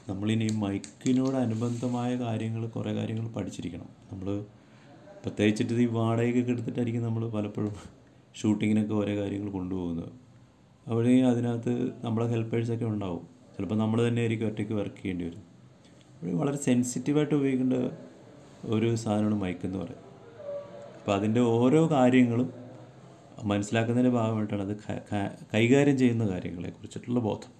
നമ്മളിനി മൈക്കിനോടനുബന്ധമായ കാര്യങ്ങൾ കുറേ കാര്യങ്ങൾ പഠിച്ചിരിക്കണം. നമ്മൾ പ്രത്യേകിച്ചിട്ട് ഈ വാടകയൊക്കെ എടുത്തിട്ടായിരിക്കും നമ്മൾ പലപ്പോഴും ഷൂട്ടിങ്ങിനൊക്കെ ഓരോ കാര്യങ്ങൾ കൊണ്ടുപോകുന്നത്. അവിടെ അതിനകത്ത് നമ്മളെ ഹെൽപ്പേഴ്സൊക്കെ ഉണ്ടാവും. ചിലപ്പോൾ നമ്മൾ തന്നെ ആയിരിക്കും ഒറ്റയ്ക്ക് വർക്ക് ചെയ്യേണ്ടി വരും. അവിടെ വളരെ സെൻസിറ്റീവായിട്ട് ഉപയോഗിക്കേണ്ട ഒരു സാധനമാണ് മൈക്കെന്ന് പറയുന്നത്. അപ്പോൾ അതിൻ്റെ ഓരോ കാര്യങ്ങളും മനസ്സിലാക്കുന്നതിൻ്റെ ഭാഗമായിട്ടാണ് അത് കൈകാര്യം ചെയ്യുന്ന കാര്യങ്ങളെക്കുറിച്ചിട്ടുള്ള ബോധം.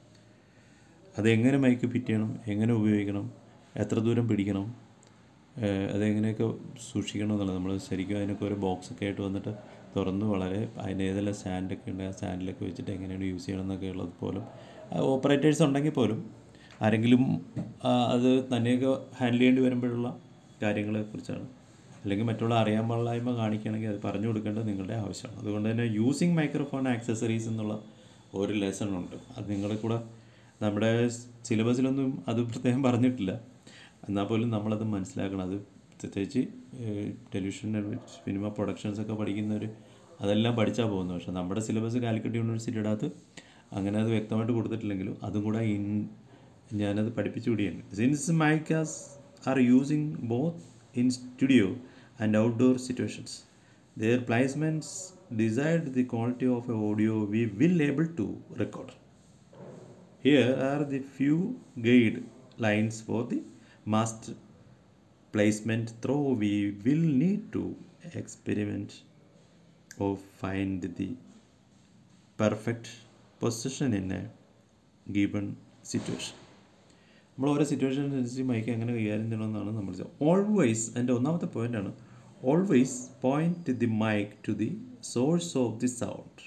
അതെങ്ങനെ മൈക്ക് ഫിറ്റ് ചെയ്യണം, എങ്ങനെ ഉപയോഗിക്കണം, എത്ര ദൂരം പിടിക്കണം, അതെങ്ങനെയൊക്കെ സൂക്ഷിക്കണം എന്നുള്ളത്. നമ്മൾ ശരിക്കും അതിനൊക്കെ ഒരു ബോക്സൊക്കെ ആയിട്ട് വന്നിട്ട് തുറന്ന് വളരെ അതിന് ഏതെല്ലാം സ്റ്റാൻഡൊക്കെ ഉണ്ട് ആ സ്റ്റാൻഡിലൊക്കെ വെച്ചിട്ട് എങ്ങനെയാണ് യൂസ് ചെയ്യണം എന്നൊക്കെ ഉള്ളത് പോലും ഓപ്പറേറ്റേഴ്സ് ഉണ്ടെങ്കിൽ പോലും ആരെങ്കിലും അത് തന്നെയൊക്കെ ഹാൻഡിൽ ചെയ്യേണ്ടി വരുമ്പോഴുള്ള കാര്യങ്ങളെക്കുറിച്ചാണ്. അല്ലെങ്കിൽ മറ്റുള്ള അറിയാൻ പാടില്ലായ്മ കാണിക്കുകയാണെങ്കിൽ അത് പറഞ്ഞു കൊടുക്കേണ്ടത് നിങ്ങളുടെ ആവശ്യമാണ്. അതുകൊണ്ട് തന്നെ യൂസിങ് മൈക്രോഫോൺ ആക്സസറീസ് എന്നുള്ള ഒരു ലെസൺ ഉണ്ട്. അത് നിങ്ങളുടെ കൂടെ നമ്മുടെ സിലബസിലൊന്നും അത് പ്രത്യേകം പറഞ്ഞിട്ടില്ല. എന്നാൽ പോലും നമ്മളത് മനസ്സിലാക്കണം. അത് പ്രത്യേകിച്ച് ടെലിവിഷൻ സിനിമ പ്രൊഡക്ഷൻസൊക്കെ പഠിക്കുന്നവർ അതെല്ലാം പഠിച്ചാൽ പോകുന്നത്. പക്ഷേ നമ്മുടെ സിലബസ് കാലിക്കറ്റ് യൂണിവേഴ്സിറ്റിയുടെ അകത്ത് അങ്ങനെ അത് വ്യക്തമായിട്ട് കൊടുത്തിട്ടില്ലെങ്കിലും അതും കൂടെ ഞാനത് പഠിപ്പിച്ചു വിടുകയാണ്. Since mics are using both in studio and outdoor situations, their placements decide the quality of audio we will able to record. Here are the few guidelines for the master placement through we will need to experiment or find the perfect position in a given situation. നമ്മൾ ഓരോ situation അനുസരിച്ച് mic എങ്ങനെ കൈകാര്യം ചെയ്യണമെന്നാണ് നമ്മൾ always. എൻ്റെ ഒന്നാമത്തെ പോയിൻ്റാണ് always point the mic to the source of the sound.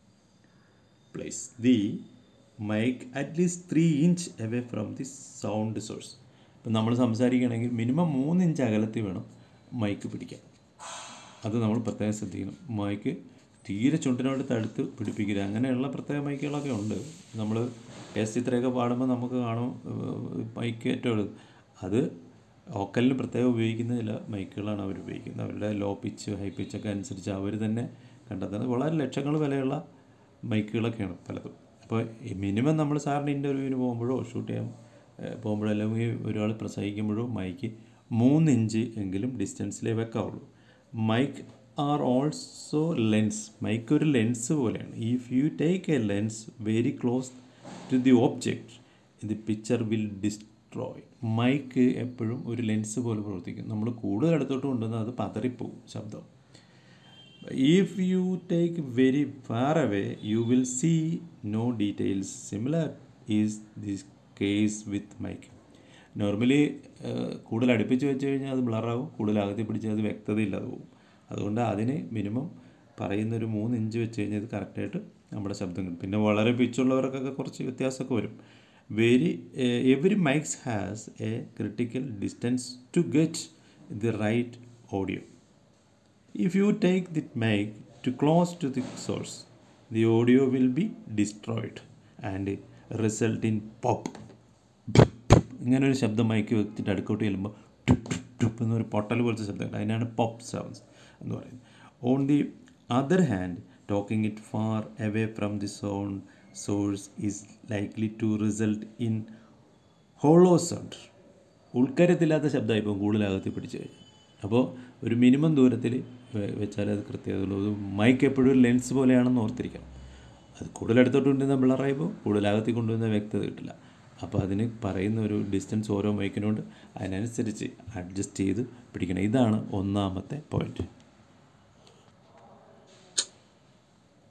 Place the mic at least 3 inch away from the sound source. ഇപ്പം നമ്മൾ സംസാരിക്കുകയാണെങ്കിൽ മിനിമം 3 inch അകലത്തിൽ വേണം മൈക്ക് പിടിക്കാൻ. അത് നമ്മൾ പ്രത്യേകം ശ്രദ്ധിക്കണം. മൈക്ക് തീരെ ചുണ്ടിനോട് തടുത്ത് പിടിപ്പിക്കരുത്. അങ്ങനെയുള്ള പ്രത്യേക മൈക്കുകളൊക്കെ ഉണ്ട്. നമ്മൾ ചിത്രയൊക്കെ പാടുമ്പോൾ നമുക്ക് കാണും മൈക്ക് ഏറ്റവും അത് വോക്കലിന് പ്രത്യേകം ഉപയോഗിക്കുന്ന ചില മൈക്കുകളാണ് അവർ ഉപയോഗിക്കുന്നത്. അവരുടെ ലോ പിച്ച് ഹൈ പിച്ചൊക്കെ അനുസരിച്ച് അവർ തന്നെ കണ്ടെത്തുന്നത് വളരെ ലക്ഷങ്ങൾ വിലയുള്ള മൈക്കുകളൊക്കെയാണ് പലതും. അപ്പോൾ മിനിമം നമ്മൾ സാറിന് ഇൻ്റർവ്യൂവിന് പോകുമ്പോഴോ ഷൂട്ട് ചെയ്യാൻ പോകുമ്പോഴോ അല്ലെങ്കിൽ ഒരാൾ പ്രസംഗിക്കുമ്പോഴോ മൈക്ക് 3 inch എങ്കിലും ഡിസ്റ്റൻസിലേ വെക്കാവുള്ളൂ. Mic are also lens. Mic ഒരു ലെൻസ് പോലെയാണ്. If you take a lens very close to the object the picture will destroy. Mic എപ്പോഴും ഒരു ലെൻസ് പോലെ പ്രവർത്തിക്കും. നമ്മൾ കൂടുതൽ അടുത്തോട്ട് കൊണ്ടുവന്നാൽ അത് പതറിപ്പോവും ശബ്ദം. If you take very far away you will see no details. Similar is this case with mic. Normally കൂടുതൽ അടുപ്പിച്ച് വെച്ച് കഴിഞ്ഞാൽ അത് ബ്ലറാവും, കൂടുതൽ അകത്തി പിടിച്ചാൽ അത് വ്യക്തതയില്ലാതെ പോകും. അതുകൊണ്ട് അതിന് മിനിമം പറയുന്നൊരു 3 inch വെച്ച് കഴിഞ്ഞാൽ ഇത് കറക്റ്റായിട്ട് നമ്മുടെ ശബ്ദം കിട്ടും. പിന്നെ വളരെ പിച്ചുള്ളവർക്കൊക്കെ കുറച്ച് വ്യത്യാസമൊക്കെ വരും. Every mics has a critical distance to get the right audio. If you take the mic too close to the source the audio will be destroyed and result in pop. ഇങ്ങനൊരു ശബ്ദം മൈക്ക് വെച്ചിട്ട് അടുക്കോട്ട് ചെല്ലുമ്പോൾ ടുപ്പ് ടുപ്പ് എന്നൊരു പൊട്ടൽ പോലത്തെ ശബ്ദം, അതിനാണ് പോപ്പ് സൗണ്ട്സ് എന്ന് പറയുന്നത്. On the other hand talking it far away from the sound source is likely to result in hollow sound. ഉൾക്കരത്തില്ലാത്ത ശബ്ദമായി ഇപ്പോൾ കൂടുതലകത്തി പിടിച്ച് കഴിഞ്ഞു. അപ്പോൾ ഒരു മിനിമം ദൂരത്തിൽ വെച്ചാലേ അത് കൃത്യതയുള്ളൂ. അത് മൈക്ക് എപ്പോഴും ഒരു ലെൻസ് പോലെയാണെന്ന് ഓർത്തിരിക്കണം. അത് കൂടുതൽ അടുത്തോട്ട് കൊണ്ടുവന്നാൽ ബ്ലറായിപ്പോൾ കൂടുതലകത്തി കൊണ്ടുവന്നാൽ വ്യക്തത കിട്ടില്ല. അപ്പോൾ അതിന് പറയുന്ന ഒരു ഡിസ്റ്റൻസ് ഓരോ മൈക്കിനോട് അതിനനുസരിച്ച് അഡ്ജസ്റ്റ് ചെയ്ത് പിടിക്കണം. ഇതാണ് ഒന്നാമത്തെ പോയിൻറ്റ്.